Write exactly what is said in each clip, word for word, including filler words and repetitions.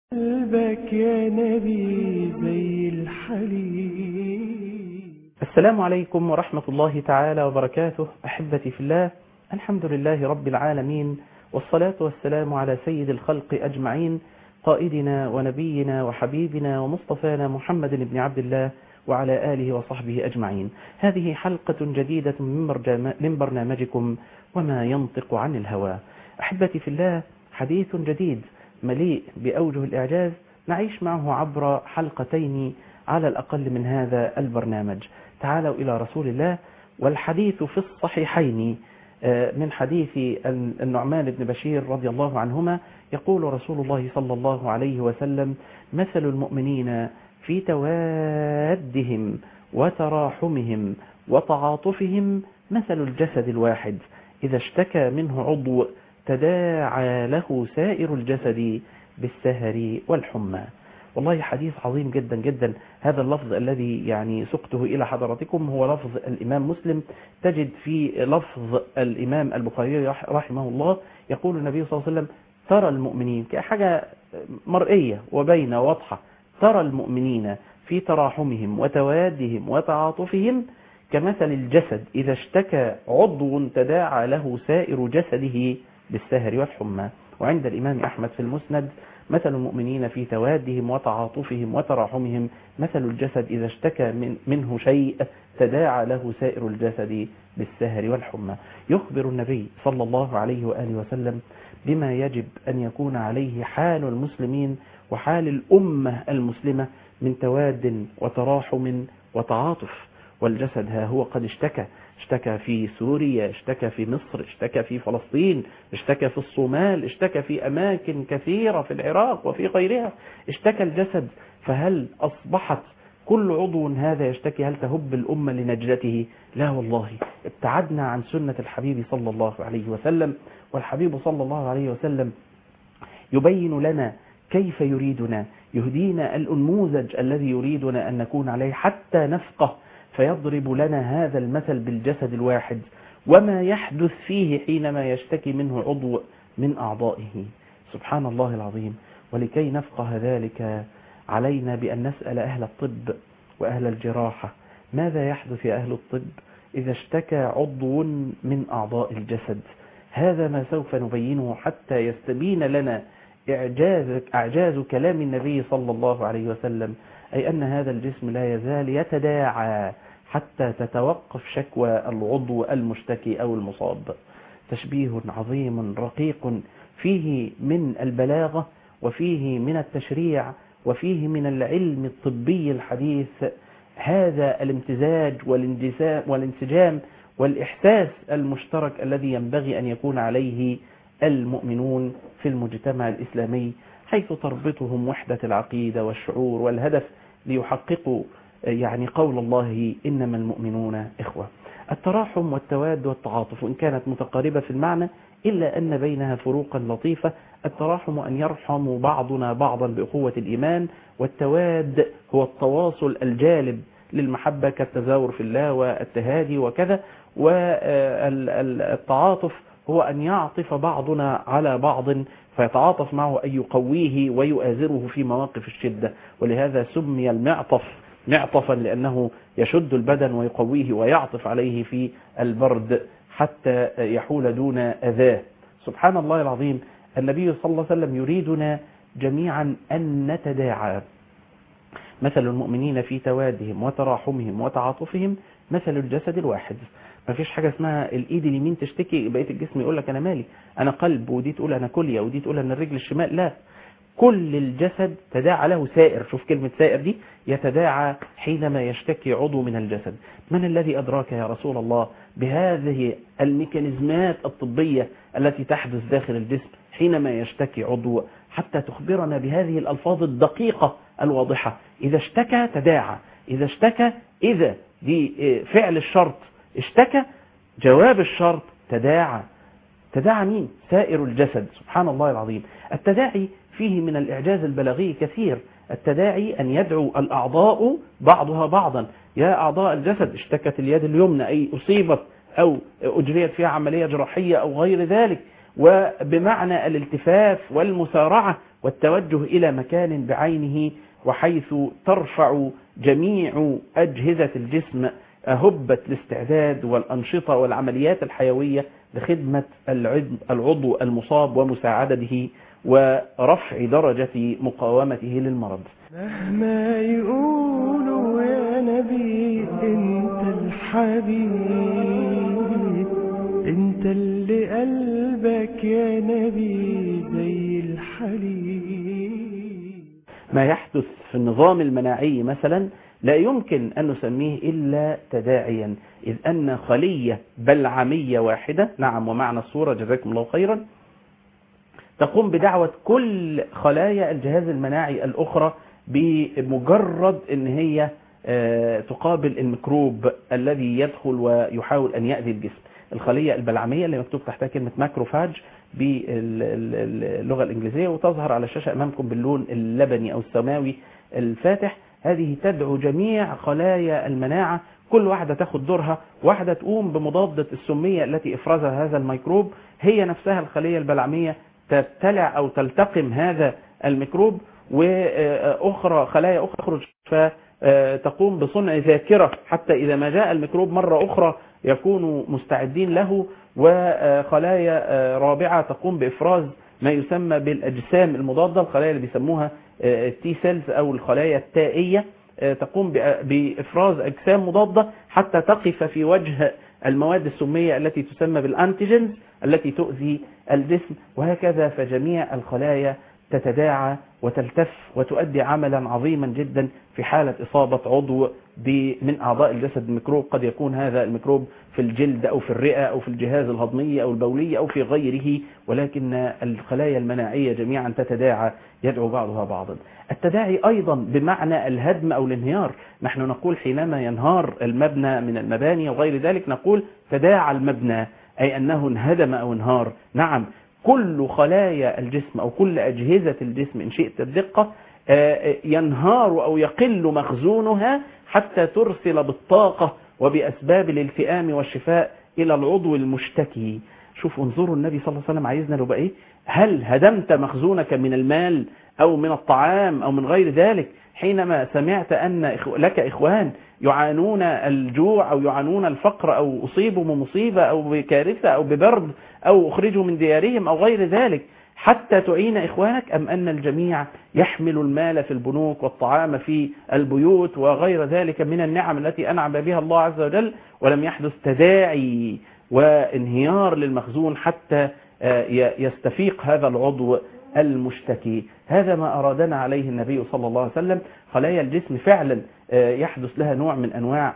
قلبك يا نبي زي الحليب. السلام عليكم ورحمة الله تعالى وبركاته. أحبتي في الله، الحمد لله رب العالمين، والصلاة والسلام على سيد الخلق أجمعين، قائدنا ونبينا وحبيبنا ومصطفانا محمد بن عبد الله وعلى آله وصحبه أجمعين. هذه حلقة جديدة من برنامجكم وما ينطق عن الهوى. أحبتي في الله، حديث جديد مليء بأوجه الإعجاز نعيش معه عبر حلقتين على الأقل من هذا البرنامج. تعالوا إلى رسول الله، والحديث في الصحيحين من حديث النعمان بن بشير رضي الله عنهما. يقول رسول الله صلى الله عليه وسلم: مثل المؤمنين في توادهم وتراحمهم وتعاطفهم مثل الجسد الواحد إذا اشتكى منه عضو تداعى له سائر الجسد بالسهر والحمى. والله حديث عظيم جدا جدا. هذا اللفظ الذي يعني سقته إلى حضراتكم هو لفظ الإمام مسلم. تجد في لفظ الإمام البخاري رحمه الله يقول النبي صلى الله عليه وسلم: ترى المؤمنين، كحاجة مرئية وبينة واضحة، ترى المؤمنين في تراحمهم وتوادهم وتعاطفهم كمثل الجسد إذا اشتكى عضو تداعى له سائر جسده بالسهر والحمى. وعند الإمام أحمد في المسند: مثل المؤمنين في توادهم وتعاطفهم وتراحمهم مثل الجسد إذا اشتكى من منه شيء تداعى له سائر الجسد بالسهر والحمى. يخبر النبي صلى الله عليه وآله وسلم بما يجب أن يكون عليه حال المسلمين وحال الأمة المسلمة من تواد وتراحم وتعاطف. والجسد ها هو قد اشتكى اشتكى في سوريا، اشتكى في مصر، اشتكى في فلسطين، اشتكى في الصومال، اشتكى في أماكن كثيرة في العراق وفي غيرها، اشتكى الجسد. فهل أصبحت كل عضو هذا يشتكي؟ هل تهب الأمة لنجدته؟ لا والله، ابتعدنا عن سنة الحبيب صلى الله عليه وسلم. والحبيب صلى الله عليه وسلم يبين لنا كيف يريدنا، يهدينا الأنموذج الذي يريدنا أن نكون عليه حتى نفقه، فيضرب لنا هذا المثل بالجسد الواحد وما يحدث فيه حينما يشتكي منه عضو من أعضائه. سبحان الله العظيم. ولكي نفقه ذلك علينا بأن نسأل أهل الطب وأهل الجراحة: ماذا يحدث يا أهل الطب إذا اشتكى عضو من أعضاء الجسد؟ هذا ما سوف نبينه حتى يستبين لنا إعجاز, إعجاز كلام النبي صلى الله عليه وسلم، أي أن هذا الجسم لا يزال يتداعى حتى تتوقف شكوى العضو المشتكي أو المصاب. تشبيه عظيم رقيق فيه من البلاغة وفيه من التشريع وفيه من العلم الطبي الحديث. هذا الامتزاج والانسجام والإحساس المشترك الذي ينبغي أن يكون عليه المؤمنون في المجتمع الإسلامي، حيث تربطهم وحدة العقيدة والشعور والهدف ليحققوا يعني قول الله: إنما المؤمنون إخوة. التراحم والتواد والتعاطف إن كانت متقاربة في المعنى إلا أن بينها فروقا لطيفة. التراحم أن يرحم بعضنا بعضا بأخوة الإيمان، والتواد هو التواصل الجالب للمحبة كالتزاور في الله والتهادي وكذا. والتعاطف هو أن يعطف بعضنا على بعض فيتعاطف معه، أن يقويه ويؤازره في مواقف الشدة. ولهذا سمي المعطف معطفا لأنه يشد البدن ويقويه ويعطف عليه في البرد حتى يحول دون أذاه. سبحان الله العظيم. النبي صلى الله عليه وسلم يريدنا جميعا أن نتداعى. مثل المؤمنين في توادهم وتراحمهم وتعاطفهم مثل الجسد الواحد. ما فيش حاجة اسمها الإيد اليمين تشتكي بقية الجسم يقول لك أنا مالي، أنا قلب، ودي تقول أنا كلية، ودي تقول أنا الرجل الشمال. لا، كل الجسد تداعى له سائر. شوف كلمة سائر دي، يتداعى حينما يشتكي عضو من الجسد. من الذي أدراك يا رسول الله بهذه الميكانيزمات الطبية التي تحدث داخل الجسم حينما يشتكي عضو، حتى تخبرنا بهذه الألفاظ الدقيقة الواضحة؟ إذا اشتكى تداعى، إذا اشتكى، إذا دي فعل الشرط، اشتكى جواب الشرط، تداعى. تداعى مين؟ سائر الجسد. سبحان الله العظيم. التداعي فيه من الإعجاز البلاغي كثير. التداعي أن يدعو الأعضاء بعضها بعضا: يا أعضاء الجسد، اشتكت اليد اليمنى أي أصيبت أو أجريت فيها عملية جراحية أو غير ذلك، وبمعنى الالتفاف والمسارعة والتوجه إلى مكان بعينه، وحيث ترفع جميع أجهزة الجسم هبة الاستعداد والأنشطة والعمليات الحيوية لخدمة العضو المصاب ومساعدته ورفع درجة مقاومته للمرض. مهما يقولوا يا نبي انت الحبيب، انت اللي قلبك يا نبي زي الحليب. ما يحدث في النظام المناعي مثلا لا يمكن أن نسميه إلا تداعيا، إذ أن خلية بلعمية واحدة، نعم ومعنى الصورة جزاكم الله خيرا، تقوم بدعوة كل خلايا الجهاز المناعي الأخرى بمجرد أن هي تقابل الميكروب الذي يدخل ويحاول أن يأذي الجسم. الخلية البلعمية اللي مكتوب تحتها كلمة ماكروفاج باللغة الإنجليزية وتظهر على الشاشة أمامكم باللون اللبني أو السماوي الفاتح، هذه تدعو جميع خلايا المناعة، كل واحدة تاخد دورها، واحدة تقوم بمضادة السمية التي افرزها هذا الميكروب، هي نفسها الخلية البلعمية تبتلع أو تلتقم هذا الميكروب، وأخرى خلايا أخرى تخرج فتقوم بصنع ذاكرة حتى إذا ما جاء الميكروب مرة أخرى يكونوا مستعدين له، وخلايا رابعة تقوم بإفراز ما يسمى بالأجسام المضادة، الخلايا اللي بيسموها التي سيلز أو الخلايا التائية، تقوم بإفراز أجسام مضادة حتى تقف في وجه المواد السمية التي تسمى بالأنتيجينز التي تؤذي الجسم، وهكذا فجميع الخلايا تتداعى وتلتف وتؤدي عملا عظيما جدا في حالة إصابة عضو من أعضاء الجسد الميكروب. قد يكون هذا الميكروب في الجلد أو في الرئة أو في الجهاز الهضمي أو البولي أو في غيره، ولكن الخلايا المناعية جميعا تتداعى يدعو بعضها بعضا. التداعي أيضا بمعنى الهدم أو الانهيار، نحن نقول حينما ينهار المبنى من المباني وغير ذلك نقول تداعى المبنى، أي أنه انهدم أو انهار. نعم، كل خلايا الجسم أو كل أجهزة الجسم إن شئت الدقة ينهار أو يقل مخزونها حتى ترسل بالطاقة وبأسباب الالتئام والشفاء إلى العضو المشتكي. شوف انظروا النبي صلى الله عليه وسلم عايزنا له بقى إيه؟ هل هدمت مخزونك من المال أو من الطعام أو من غير ذلك حينما سمعت أن لك إخوان يعانون الجوع أو يعانون الفقر أو أصيبوا بمصيبة أو بكارثة أو ببرد أو أخرجوا من ديارهم أو غير ذلك حتى تعين إخوانك، أم أن الجميع يحمل المال في البنوك والطعام في البيوت وغير ذلك من النعم التي أنعم بها الله عز وجل، ولم يحدث تداعي وانهيار للمخزون حتى يستفيق هذا العضو المشتكي؟ هذا ما أرادنا عليه النبي صلى الله عليه وسلم. خلايا الجسم فعلا يحدث لها نوع من أنواع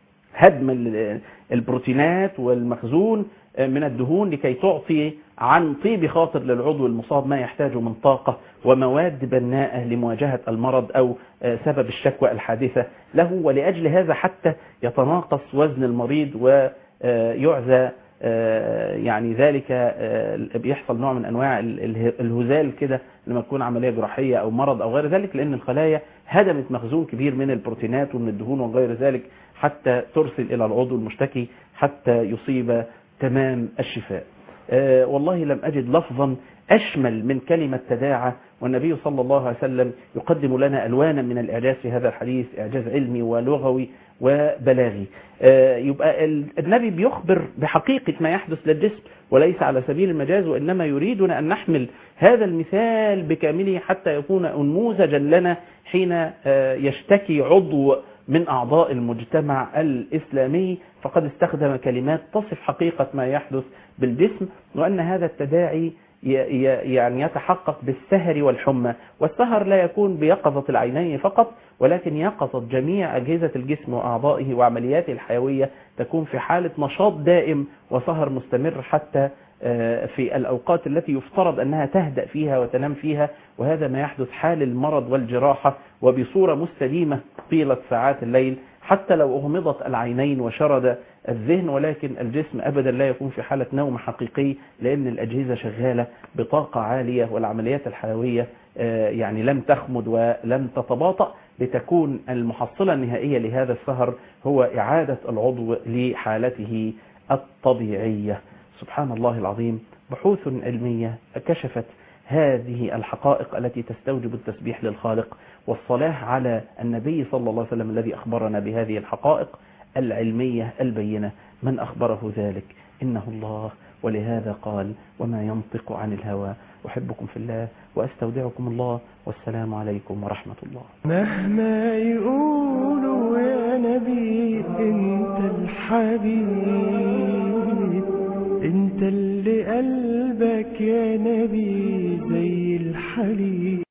هدم البروتينات والمخزون من الدهون لكي تعطي عن طيب خاطر للعضو المصاب ما يحتاج من طاقة ومواد بناءة لمواجهة المرض أو سبب الشكوى الحادثة له، ولأجل هذا حتى يتناقص وزن المريض ويعزى يعني ذلك بيحصل نوع من أنواع الهزال كده لما تكون عملية جراحية أو مرض أو غير ذلك، لأن الخلايا هدمت مخزون كبير من البروتينات ومن الدهون وغير ذلك حتى ترسل إلى العضو المشتكي حتى يصيب تمام الشفاء. أه والله لم أجد لفظا أشمل من كلمة تداعى، والنبي صلى الله عليه وسلم يقدم لنا ألوانا من الإعجاز في هذا الحديث، إعجاز علمي ولغوي وبلاغي. أه يبقى النبي بيخبر بحقيقة ما يحدث للجسم وليس على سبيل المجاز، وإنما يريدنا أن نحمل هذا المثال بكامله حتى يكون نموذجا لنا حين أه يشتكي عضو من أعضاء المجتمع الإسلامي، فقد استخدم كلمات تصف حقيقة ما يحدث بالجسم، وأن هذا التداعي يعني يتحقق بالسهر والحمى، والسهر لا يكون بيقظة العينين فقط ولكن يقظة جميع أجهزة الجسم وأعضائه وعملياته الحيوية تكون في حالة نشاط دائم وسهر مستمر حتى في الأوقات التي يفترض أنها تهدأ فيها وتنام فيها، وهذا ما يحدث حال المرض والجراحة وبصورة مستديمة طيلة ساعات الليل حتى لو أغمضت العينين وشرد الذهن، ولكن الجسم أبدا لا يكون في حالة نوم حقيقي لأن الأجهزة شغالة بطاقة عالية والعمليات الحيوية يعني لم تخمد ولم تتباطأ، لتكون المحصلة النهائية لهذا السهر هو إعادة العضو لحالته الطبيعية. سبحان الله العظيم، بحوث علمية كشفت هذه الحقائق التي تستوجب التسبيح للخالق والصلاة على النبي صلى الله عليه وسلم الذي أخبرنا بهذه الحقائق العلمية البينة. من أخبره ذلك؟ إنه الله، ولهذا قال وما ينطق عن الهوى. أحبكم في الله وأستودعكم الله، والسلام عليكم ورحمة الله. مهما يقولوا يا نبي انت الحبيب، انت اللي قلبك يا نبي زي الحليب.